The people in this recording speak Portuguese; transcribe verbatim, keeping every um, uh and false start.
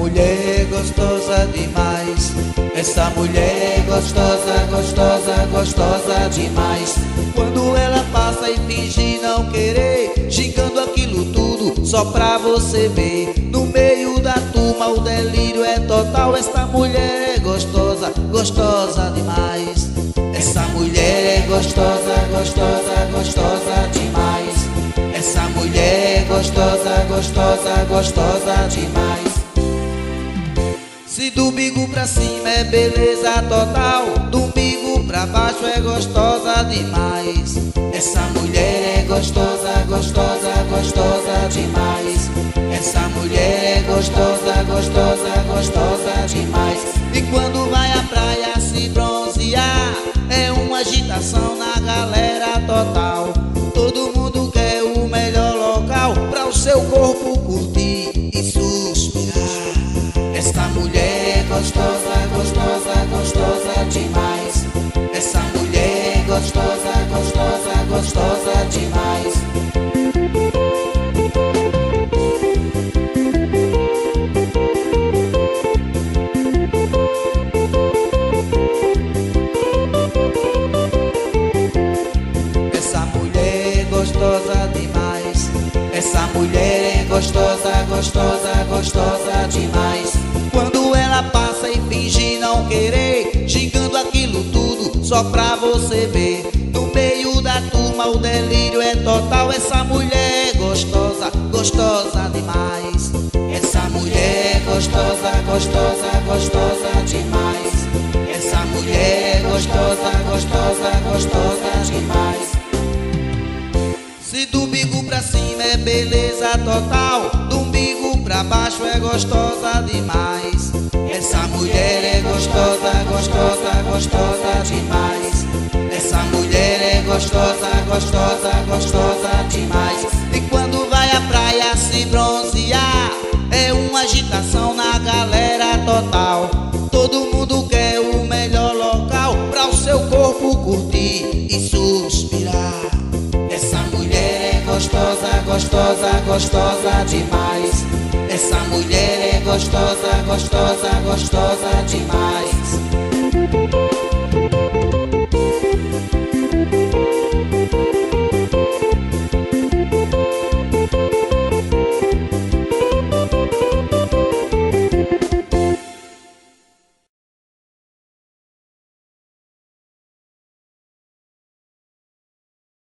mulher é gostosa demais. Essa mulher é gostosa, gostosa, gostosa demais. Quando ela passa e finge não querer, xingando aquilo tudo só pra você ver. No meio da turma o delírio é total. Essa mulher é gostosa, gostosa demais. Essa mulher é gostosa, gostosa, gostosa demais. Essa mulher é gostosa, gostosa, gostosa demais. Se do umbigo pra cima é beleza total, do umbigo pra baixo é gostosa demais. Essa mulher é gostosa, gostosa, gostosa demais. Essa mulher é gostosa, gostosa, gostosa demais. E quando vai à praia se bronzear, é uma agitação na galera total. Todo mundo quer o melhor local pra o seu corpo curtir e suspirar. Essa mulher é gostosa, gostosa, gostosa demais. Essa mulher é gostosa, gostosa, gostosa demais. Essa mulher é gostosa demais. Essa mulher é gostosa, gostosa, gostosa demais. Quando ela passa e finge não querer, xingando aquilo tudo só pra você ver. No meio da turma o delírio é total. Essa mulher é gostosa, gostosa demais. Essa mulher é gostosa, gostosa, gostosa demais. Essa mulher é gostosa, gostosa, gostosa demais. Se do umbigo pra cima é beleza total, do umbigo pra baixo é gostosa demais. Essa mulher é gostosa, gostosa, gostosa demais. Essa mulher é gostosa, gostosa, gostosa demais. E quando vai à praia se bronzear, é uma agitação na galera total. Todo mundo quer o melhor local pra o seu corpo curtir e suspirar. Essa mulher é gostosa, gostosa, gostosa demais. Essa mulher é gostosa, gostosa, gostosa demais.